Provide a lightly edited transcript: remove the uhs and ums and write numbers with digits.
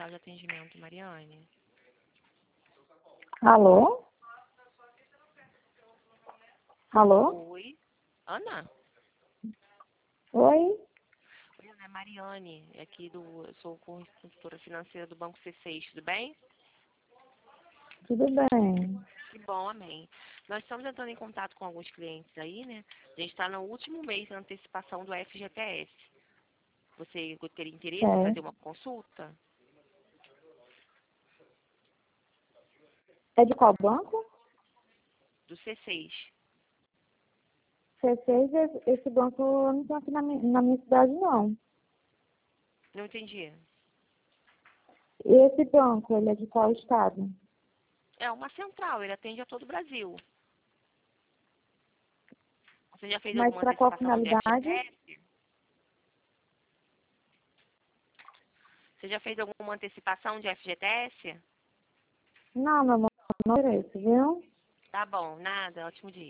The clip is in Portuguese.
central de atendimento, Mariane. Alô? Alô? Oi. Ana? Oi? Oi, Ana, é Mariane. Eu sou consultora financeira do Banco C6, tudo bem? Tudo bem? Que bom, amém. Nós estamos entrando em contato com alguns clientes aí, né? A gente está no último mês da antecipação do FGTS. Você teria interesse em É. fazer uma consulta? É de qual banco? Do C6. C6, esse banco eu não tem aqui na minha cidade, não. Não entendi. E esse banco, ele é de qual estado? É uma central, ele atende a todo o Brasil. Você já fez Mas alguma para qual antecipação de finalidade? FGTS? Você já fez alguma antecipação de FGTS? Não, meu amor, não é isso, viu? Tá bom, nada, ótimo dia.